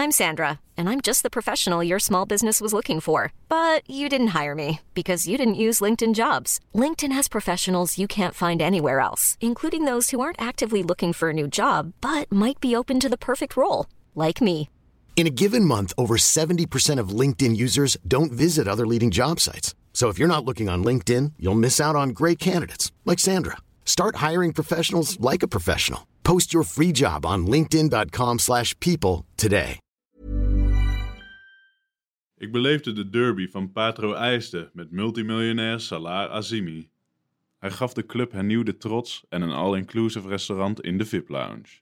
I'm Sandra, and I'm just the professional your small business was looking for. But you didn't hire me because you didn't use LinkedIn Jobs. LinkedIn has professionals you can't find anywhere else, including those who aren't actively looking for a new job, but might be open to the perfect role, like me. In a given month, over 70% of LinkedIn users don't visit other leading job sites. So if you're not looking on LinkedIn, you'll miss out on great candidates like Sandra. Start hiring professionals like a professional. Post your free job on linkedin.com/people today. Ik beleefde de derby van Patro IJsden met multimiljonair Salar Azimi. Hij gaf de club hernieuwde trots en een all-inclusive restaurant in de VIP-lounge.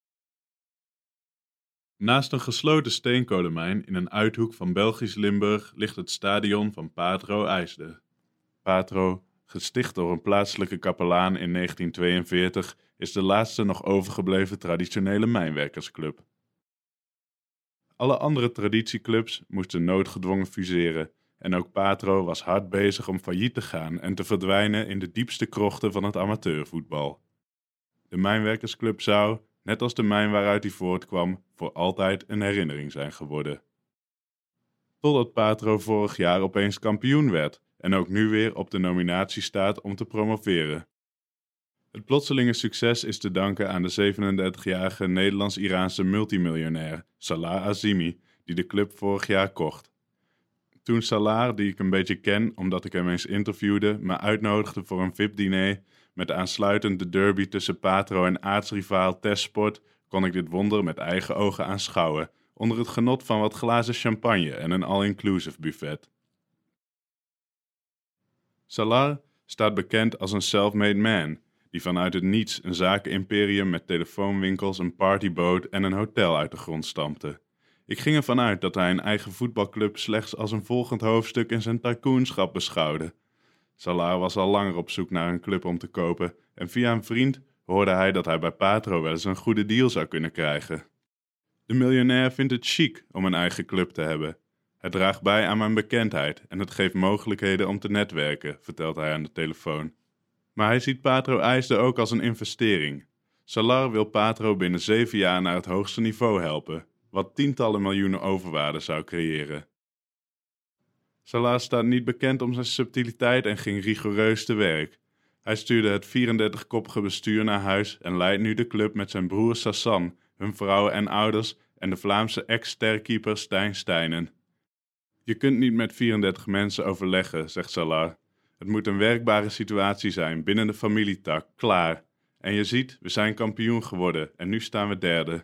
Naast een gesloten steenkolenmijn in een uithoek van Belgisch Limburg ligt het stadion van Patro IJsden. Patro, gesticht door een plaatselijke kapelaan in 1942, is de laatste nog overgebleven traditionele mijnwerkersclub. Alle andere traditieclubs moesten noodgedwongen fuseren en ook Patro was hard bezig om failliet te gaan en te verdwijnen in de diepste krochten van het amateurvoetbal. De mijnwerkersclub zou, net als de mijn waaruit hij voortkwam, voor altijd een herinnering zijn geworden. Totdat Patro vorig jaar opeens kampioen werd en ook nu weer op de nominatie staat om te promoveren. Het plotselinge succes is te danken aan de 37-jarige Nederlands-Iraanse multimiljonair Salar Azimi, die de club vorig jaar kocht. Toen Salar, die ik een beetje ken omdat ik hem eens interviewde, me uitnodigde voor een VIP-diner met aansluitend de derby tussen Patro en aartsrivaal Tesport, kon ik dit wonder met eigen ogen aanschouwen, onder het genot van wat glazen champagne en een all-inclusive buffet. Salar staat bekend als een self-made man, die vanuit het niets een zakenimperium met telefoonwinkels, een partyboot en een hotel uit de grond stampte. Ik ging ervan uit dat hij een eigen voetbalclub slechts als een volgend hoofdstuk in zijn tycoonschap beschouwde. Salar was al langer op zoek naar een club om te kopen en via een vriend hoorde hij dat hij bij Patro wel eens een goede deal zou kunnen krijgen. De miljonair vindt het chic om een eigen club te hebben. Het draagt bij aan mijn bekendheid en het geeft mogelijkheden om te netwerken, vertelt hij aan de telefoon. Maar hij ziet Patro IJsden ook als een investering. Salar wil Patro binnen 7 jaar naar het hoogste niveau helpen, wat tientallen miljoenen overwaarde zou creëren. Salar staat niet bekend om zijn subtiliteit en ging rigoureus te werk. Hij stuurde het 34-koppige bestuur naar huis en leidt nu de club met zijn broer Sassan, hun vrouwen en ouders en de Vlaamse ex-sterkeeper Stijn Steijnen. Je kunt niet met 34 mensen overleggen, zegt Salar. Het moet een werkbare situatie zijn binnen de familietak, klaar. En je ziet, we zijn kampioen geworden en nu staan we derde.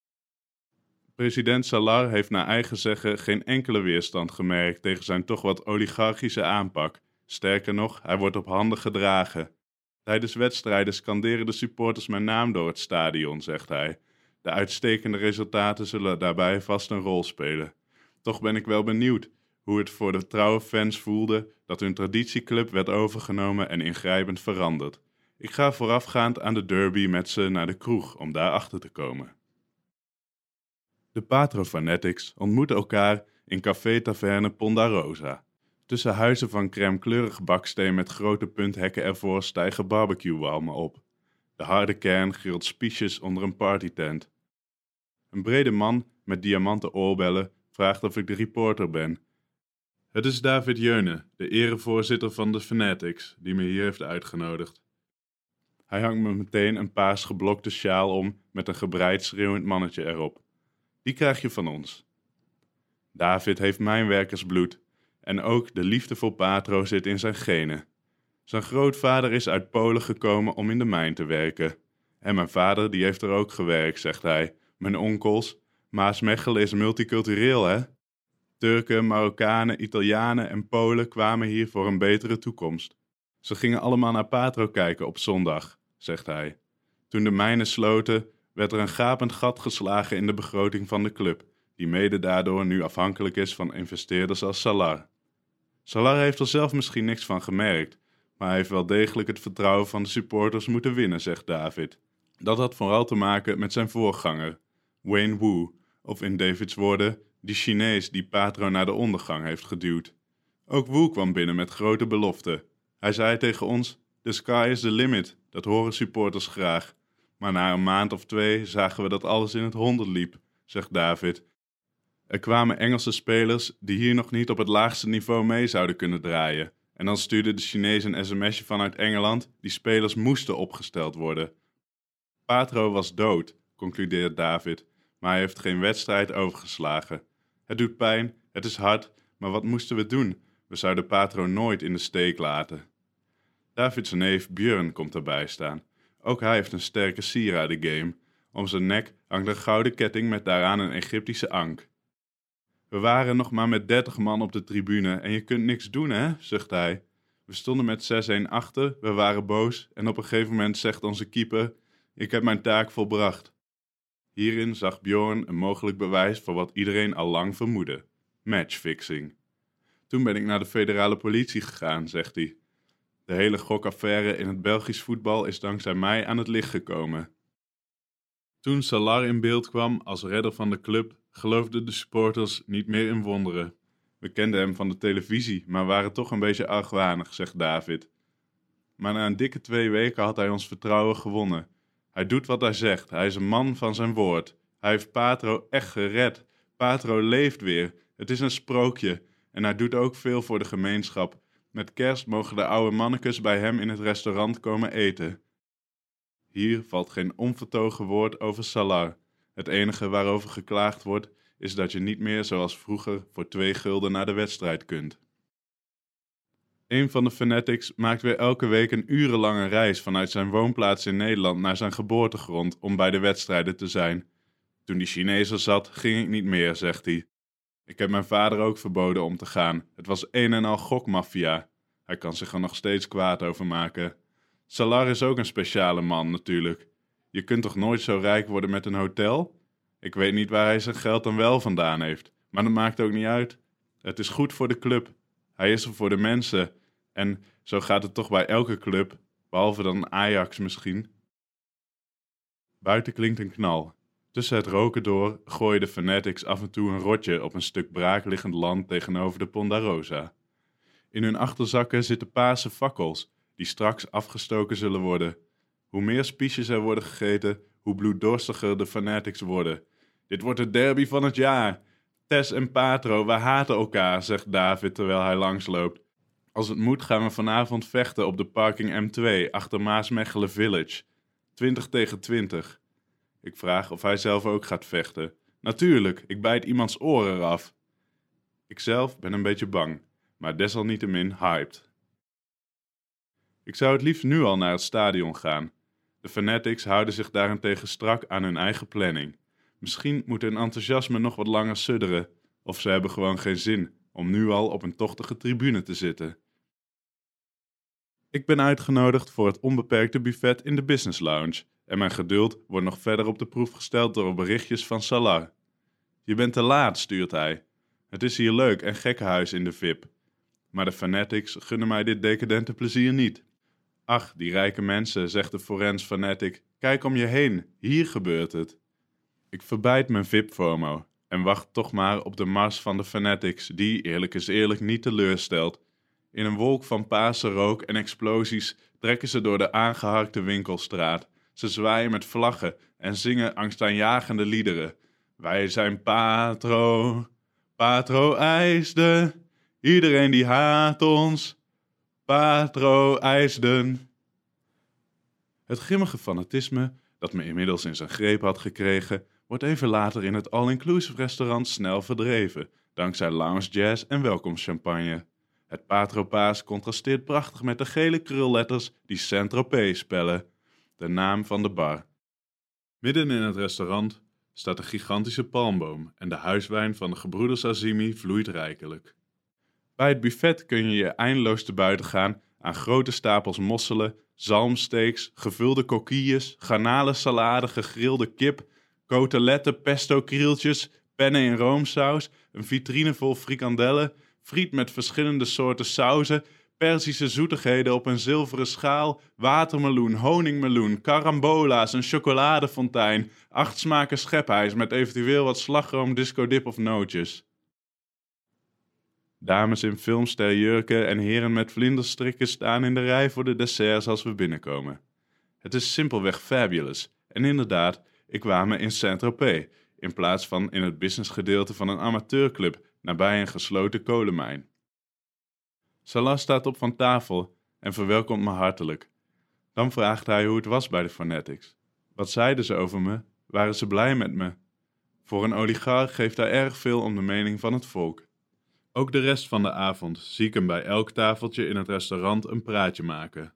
President Salar heeft naar eigen zeggen geen enkele weerstand gemerkt tegen zijn toch wat oligarchische aanpak. Sterker nog, hij wordt op handen gedragen. Tijdens wedstrijden scanderen de supporters mijn naam door het stadion, zegt hij. De uitstekende resultaten zullen daarbij vast een rol spelen. Toch ben ik wel benieuwd hoe het voor de trouwe fans voelde dat hun traditieclub werd overgenomen en ingrijpend veranderd. Ik ga voorafgaand aan de derby met ze naar de kroeg om daar achter te komen. De Patro Fanatics ontmoeten elkaar in café-taverne Pondarosa. Tussen huizen van crèmekleurig baksteen met grote punthekken ervoor stijgen barbecue-walmen op. De harde kern grilt spiesjes onder een partytent. Een brede man met diamanten oorbellen vraagt of ik de reporter ben. Het is David Jeune, de erevoorzitter van de Fanatics, die me hier heeft uitgenodigd. Hij hangt me meteen een paars geblokte sjaal om met een gebreid schreeuwend mannetje erop. Die krijg je van ons. David heeft mijnwerkersbloed en ook de liefde voor Patro zit in zijn genen. Zijn grootvader is uit Polen gekomen om in de mijn te werken. En mijn vader die heeft er ook gewerkt, zegt hij. Mijn onkels, Maasmechelen is multicultureel, hè? Turken, Marokkanen, Italianen en Polen kwamen hier voor een betere toekomst. Ze gingen allemaal naar Patro kijken op zondag, zegt hij. Toen de mijnen sloten, werd er een gapend gat geslagen in de begroting van de club, die mede daardoor nu afhankelijk is van investeerders als Salar. Salar heeft er zelf misschien niks van gemerkt, maar hij heeft wel degelijk het vertrouwen van de supporters moeten winnen, zegt David. Dat had vooral te maken met zijn voorganger, Wayne Wu, of in Davids woorden, die Chinees die Patro naar de ondergang heeft geduwd. Ook Wu kwam binnen met grote beloften. Hij zei tegen ons, the sky is the limit, dat horen supporters graag. Maar na een maand of 2 zagen we dat alles in het honderd liep, zegt David. Er kwamen Engelse spelers die hier nog niet op het laagste niveau mee zouden kunnen draaien. En dan stuurde de Chinees een sms'je vanuit Engeland, die spelers moesten opgesteld worden. Patro was dood, concludeert David, maar hij heeft geen wedstrijd overgeslagen. Het doet pijn, het is hard, maar wat moesten we doen? We zouden Patro nooit in de steek laten. Davids neef Björn komt erbij staan. Ook hij heeft een sterke sieraden-game. Om zijn nek hangt een gouden ketting met daaraan een Egyptische ank. We waren nog maar met 30 man op de tribune en je kunt niks doen, hè, zucht hij. We stonden met 6-1 achter, we waren boos en op een gegeven moment zegt onze keeper: ik heb mijn taak volbracht. Hierin zag Björn een mogelijk bewijs voor wat iedereen al lang vermoedde: matchfixing. Toen ben ik naar de federale politie gegaan, zegt hij. De hele gokaffaire in het Belgisch voetbal is dankzij mij aan het licht gekomen. Toen Salar in beeld kwam als redder van de club, geloofden de supporters niet meer in wonderen. We kenden hem van de televisie, maar waren toch een beetje argwanig, zegt David. Maar na een dikke 2 weken had hij ons vertrouwen gewonnen. Hij doet wat hij zegt, hij is een man van zijn woord. Hij heeft Patro echt gered. Patro leeft weer, het is een sprookje. En hij doet ook veel voor de gemeenschap. Met kerst mogen de oude mannekes bij hem in het restaurant komen eten. Hier valt geen onvertogen woord over Salar. Het enige waarover geklaagd wordt, is dat je niet meer zoals vroeger voor 2 gulden naar de wedstrijd kunt. Een van de fanatics maakt weer elke week een urenlange reis vanuit zijn woonplaats in Nederland naar zijn geboortegrond om bij de wedstrijden te zijn. Toen die Chinees er zat, ging ik niet meer, zegt hij. Ik heb mijn vader ook verboden om te gaan. Het was een en al gokmafia. Hij kan zich er nog steeds kwaad over maken. Salar is ook een speciale man natuurlijk. Je kunt toch nooit zo rijk worden met een hotel? Ik weet niet waar hij zijn geld dan wel vandaan heeft. Maar dat maakt ook niet uit. Het is goed voor de club. Hij is er voor de mensen. En zo gaat het toch bij elke club. Behalve dan Ajax misschien. Buiten klinkt een knal. Tussen het roken door gooien de fanatics af en toe een rotje op een stuk braakliggend land tegenover de Ponderosa. In hun achterzakken zitten paarse fakkels, die straks afgestoken zullen worden. Hoe meer spiesjes er worden gegeten, hoe bloeddorstiger de fanatics worden. Dit wordt de derby van het jaar. Tess en Patro, we haten elkaar, zegt David terwijl hij langsloopt. Als het moet gaan we vanavond vechten op de parking M2 achter Maasmechelen Village. 20 tegen 20. Ik vraag of hij zelf ook gaat vechten. Natuurlijk, ik bijt iemands oren eraf. Ikzelf ben een beetje bang, maar desalniettemin hyped. Ik zou het liefst nu al naar het stadion gaan. De fanatics houden zich daarentegen strak aan hun eigen planning. Misschien moet hun enthousiasme nog wat langer sudderen, of ze hebben gewoon geen zin om nu al op een tochtige tribune te zitten. Ik ben uitgenodigd voor het onbeperkte buffet in de Business Lounge en mijn geduld wordt nog verder op de proef gesteld door berichtjes van Salar. Je bent te laat, stuurt hij. Het is hier leuk en gekkenhuis in de VIP. Maar de fanatics gunnen mij dit decadente plezier niet. Ach, die rijke mensen, zegt de forens fanatic. Kijk om je heen, hier gebeurt het. Ik verbijt mijn VIP-FOMO en wacht toch maar op de mars van de fanatics die, eerlijk is eerlijk, niet teleurstelt. In een wolk van paarse rook en explosies trekken ze door de aangeharkte winkelstraat. Ze zwaaien met vlaggen en zingen angstaanjagende liederen. Wij zijn Patro, Patro IJsden, iedereen die haat ons, Patro IJsden. Het grimmige fanatisme, dat me inmiddels in zijn greep had gekregen, wordt even later in het all-inclusive restaurant snel verdreven, dankzij lounge jazz en welkomstchampagne. Het Patropaas contrasteert prachtig met de gele krulletters die Saint-Tropez spellen, de naam van de bar. Midden in het restaurant staat een gigantische palmboom en de huiswijn van de gebroeders Azimi vloeit rijkelijk. Bij het buffet kun je je eindeloos te buiten gaan aan grote stapels mosselen, zalmsteaks, gevulde coquilles, garnalensalade, gegrilde kip, coteletten, pesto krieltjes, pennen in roomsaus, een vitrine vol frikandellen, friet met verschillende soorten sauzen, Perzische zoetigheden op een zilveren schaal, watermeloen, honingmeloen, carambola's, een chocoladefontein, 8 smaken schepijs met eventueel wat slagroom, discodip of nootjes. Dames in filmsterjurken en heren met vlinderstrikken staan in de rij voor de desserts als we binnenkomen. Het is simpelweg fabulous. En inderdaad, ik kwam me in Saint-Tropez, in plaats van in het businessgedeelte van een amateurclub nabij een gesloten kolenmijn. Salah staat op van tafel en verwelkomt me hartelijk. Dan vraagt hij hoe het was bij de Fanatics. Wat zeiden ze over me? Waren ze blij met me? Voor een oligarch geeft hij erg veel om de mening van het volk. Ook de rest van de avond zie ik hem bij elk tafeltje in het restaurant een praatje maken.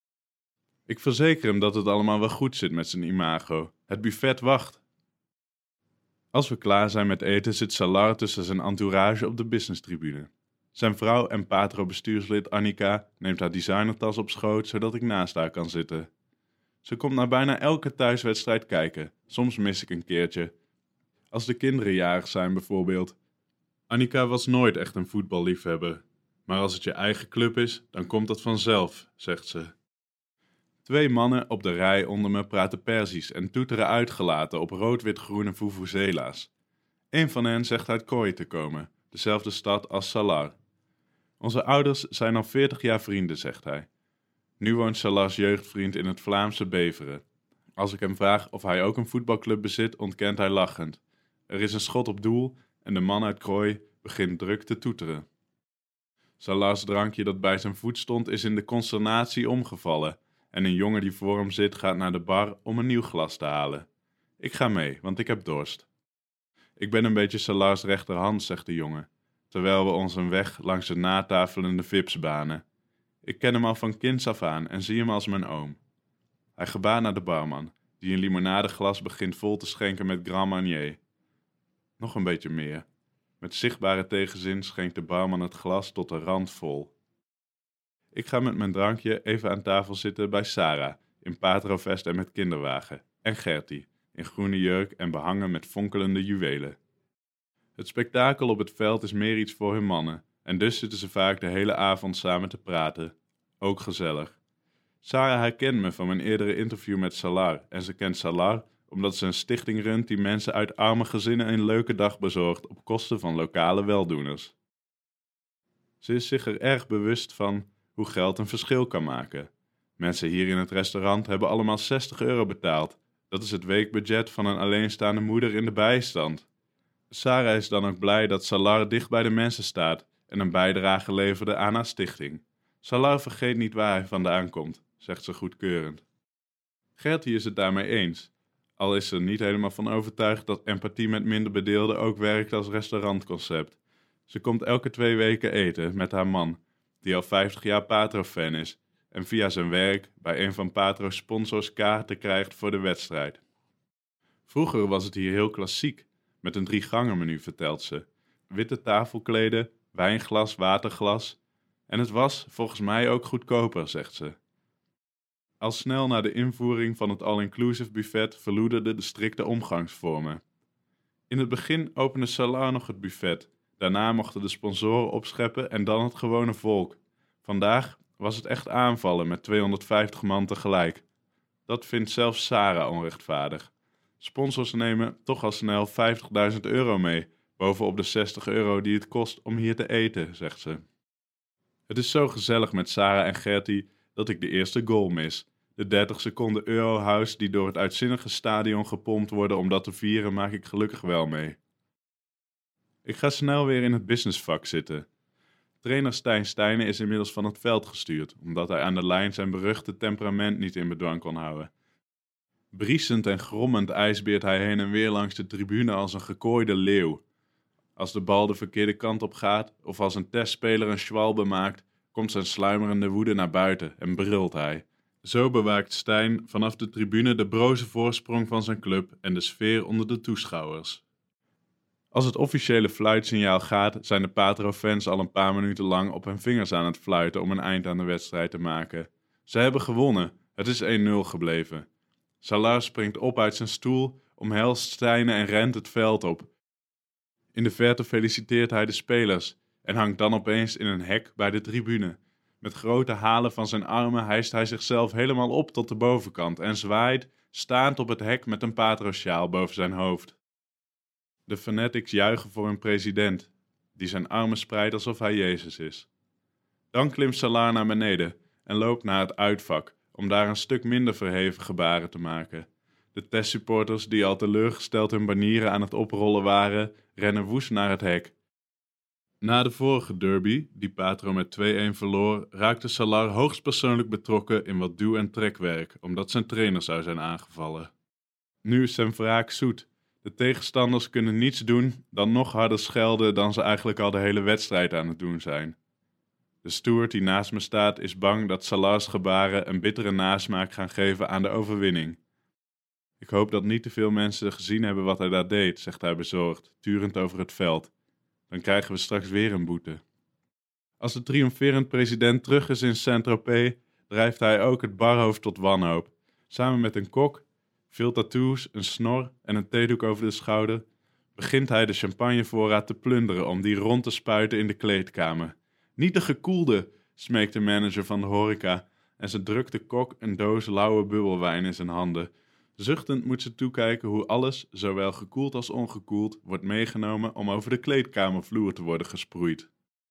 Ik verzeker hem dat het allemaal wel goed zit met zijn imago. Het buffet wacht. Als we klaar zijn met eten zit Salah tussen zijn entourage op de businesstribune. Zijn vrouw en Patro-bestuurslid Annika neemt haar designertas op schoot zodat ik naast haar kan zitten. Ze komt naar bijna elke thuiswedstrijd kijken, soms mis ik een keertje. Als de kinderen jarig zijn bijvoorbeeld. Annika was nooit echt een voetballiefhebber, maar als het je eigen club is, dan komt dat vanzelf, zegt ze. 2 mannen op de rij onder me praten Perzisch en toeteren uitgelaten op rood-wit-groene vuvuzela's. Een van hen zegt uit Kooi te komen, dezelfde stad als Salah. Onze ouders zijn al 40 jaar vrienden, zegt hij. Nu woont Salah's jeugdvriend in het Vlaamse Beveren. Als ik hem vraag of hij ook een voetbalclub bezit, ontkent hij lachend. Er is een schot op doel en de man uit Krooi begint druk te toeteren. Salah's drankje dat bij zijn voet stond is in de consternatie omgevallen en een jongen die voor hem zit gaat naar de bar om een nieuw glas te halen. Ik ga mee, want ik heb dorst. Ik ben een beetje Salah's rechterhand, zegt de jongen, terwijl we ons een weg langs de natafelende vips banen. Ik ken hem al van kinds af aan en zie hem als mijn oom. Hij gebaart naar de barman, die een limonadeglas begint vol te schenken met Grand Marnier. Nog een beetje meer. Met zichtbare tegenzin schenkt de barman het glas tot de rand vol. Ik ga met mijn drankje even aan tafel zitten bij Sarah, in patrovest en met kinderwagen, en Gertie, in groene jurk en behangen met fonkelende juwelen. Het spektakel op het veld is meer iets voor hun mannen, en dus zitten ze vaak de hele avond samen te praten. Ook gezellig. Sarah herkent me van mijn eerdere interview met Salah en ze kent Salah omdat ze een stichting runt die mensen uit arme gezinnen een leuke dag bezorgt op kosten van lokale weldoeners. Ze is zich er erg bewust van hoe geld een verschil kan maken. Mensen hier in het restaurant hebben allemaal €60 betaald. Dat is het weekbudget van een alleenstaande moeder in de bijstand. Sarah is dan ook blij dat Salah dicht bij de mensen staat en een bijdrage leverde aan haar stichting. Salah vergeet niet waar hij vandaan komt, zegt ze goedkeurend. Gertie is het daarmee eens, al is ze er niet helemaal van overtuigd dat empathie met minder bedeelden ook werkt als restaurantconcept. Ze komt elke 2 weken eten met haar man, die al 50 jaar Patro-fan is en via zijn werk bij een van Patro's sponsors kaarten krijgt voor de wedstrijd. Vroeger was het hier heel klassiek, met een 3-gangen-menu, vertelt ze. Witte tafelkleden, wijnglas, waterglas. En het was volgens mij ook goedkoper, zegt ze. Al snel na de invoering van het all-inclusive buffet verloederden de strikte omgangsvormen. In het begin opende Salah nog het buffet. Daarna mochten de sponsoren opscheppen en dan het gewone volk. Vandaag was het echt aanvallen met 250 man tegelijk. Dat vindt zelfs Sarah onrechtvaardig. Sponsors nemen toch al snel €50.000 mee, bovenop de €60 die het kost om hier te eten, zegt ze. Het is zo gezellig met Sarah en Gertie dat ik de eerste goal mis. De 30 seconden Eurohouse die door het uitzinnige stadion gepompt worden om dat te vieren maak ik gelukkig wel mee. Ik ga snel weer in het businessvak zitten. Trainer Stijn Stijnen is inmiddels van het veld gestuurd, omdat hij aan de lijn zijn beruchte temperament niet in bedwang kon houden. Briesend en grommend ijsbeert hij heen en weer langs de tribune als een gekooide leeuw. Als de bal de verkeerde kant op gaat of als een testspeler een schwalbe maakt, komt zijn sluimerende woede naar buiten en brult hij. Zo bewaakt Stijn vanaf de tribune de broze voorsprong van zijn club en de sfeer onder de toeschouwers. Als het officiële fluitsignaal gaat, zijn de Patro-fans al een paar minuten lang op hun vingers aan het fluiten om een eind aan de wedstrijd te maken. Ze hebben gewonnen, het is 1-0 gebleven. Salah springt op uit zijn stoel, omhelst Stijnen en rent het veld op. In de verte feliciteert hij de spelers en hangt dan opeens in een hek bij de tribune. Met grote halen van zijn armen hijst hij zichzelf helemaal op tot de bovenkant en zwaait, staand op het hek met een Patro-sjaal boven zijn hoofd. De Fanatics juichen voor hun president, die zijn armen spreidt alsof hij Jezus is. Dan klimt Salah naar beneden en loopt naar het uitvak, om daar een stuk minder verheven gebaren te maken. De testsupporters, die al teleurgesteld hun banieren aan het oprollen waren, rennen woest naar het hek. Na de vorige derby, die Patro met 2-1 verloor, raakte Salar hoogstpersoonlijk betrokken in wat duw- en trekwerk, omdat zijn trainer zou zijn aangevallen. Nu is zijn wraak zoet. De tegenstanders kunnen niets doen dan nog harder schelden dan ze eigenlijk al de hele wedstrijd aan het doen zijn. De steward die naast me staat is bang dat Salars gebaren een bittere nasmaak gaan geven aan de overwinning. Ik hoop dat niet te veel mensen gezien hebben wat hij daar deed, zegt hij bezorgd, turend over het veld. Dan krijgen we straks weer een boete. Als de triomferend president terug is in Saint-Tropez, drijft hij ook het barhoofd tot wanhoop. Samen met een kok, veel tattoos, een snor en een theedoek over de schouder, begint hij de champagnevoorraad te plunderen om die rond te spuiten in de kleedkamer. Niet de gekoelde, smeekt de manager van de horeca en ze drukt de kok een doos lauwe bubbelwijn in zijn handen. Zuchtend moet ze toekijken hoe alles, zowel gekoeld als ongekoeld, wordt meegenomen om over de kleedkamervloer te worden gesproeid.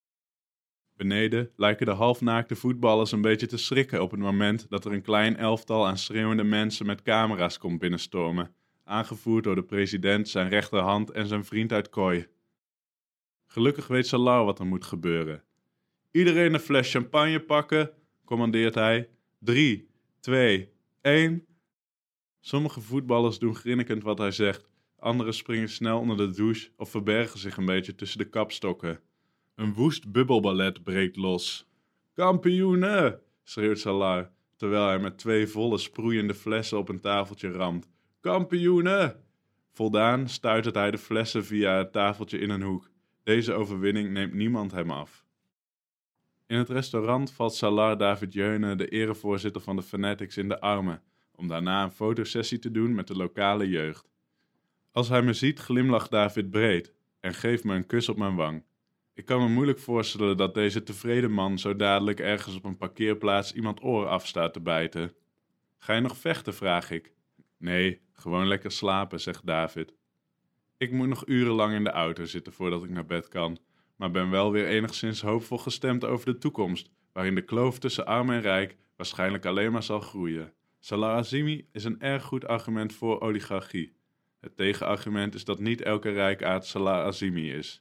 Beneden lijken de halfnaakte voetballers een beetje te schrikken op het moment dat er een klein elftal aan schreeuwende mensen met camera's komt binnenstormen, aangevoerd door de president, zijn rechterhand en zijn vriend uit kooi. Gelukkig weet Salar wat er moet gebeuren. Iedereen een fles champagne pakken, commandeert hij. 3, 2, 1... Sommige voetballers doen grinnikend wat hij zegt, anderen springen snel onder de douche of verbergen zich een beetje tussen de kapstokken. Een woest bubbelballet breekt los. Kampioenen! Schreeuwt Salar, terwijl hij met 2 volle sproeiende flessen op een tafeltje ramt. Kampioenen! Voldaan stuitert hij de flessen via het tafeltje in een hoek. Deze overwinning neemt niemand hem af. In het restaurant valt Salar David Jeune, de erevoorzitter van de Fanatics, in de armen, om daarna een fotosessie te doen met de lokale jeugd. Als hij me ziet, glimlacht David breed en geeft me een kus op mijn wang. Ik kan me moeilijk voorstellen dat deze tevreden man zo dadelijk ergens op een parkeerplaats iemand oor afstaat te bijten. Ga je nog vechten, vraag ik. Nee, gewoon lekker slapen, zegt David. Ik moet nog urenlang in de auto zitten voordat ik naar bed kan, maar ben wel weer enigszins hoopvol gestemd over de toekomst, waarin de kloof tussen arm en rijk waarschijnlijk alleen maar zal groeien. Salar Azimi is een erg goed argument voor oligarchie. Het tegenargument is dat niet elke rijkaard Salar Azimi is.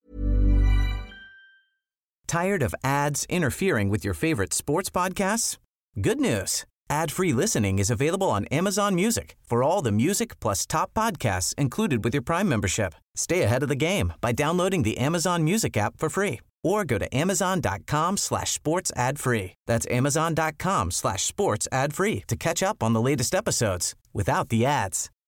Tired of ads interfering with your favorite sports podcasts? Good news. Ad-free listening is available on Amazon Music for all the music plus top podcasts included with your Prime membership. Stay ahead of the game by downloading the Amazon Music app for free or go to amazon.com/sports ad-free. That's amazon.com/sports ad-free to catch up on the latest episodes without the ads.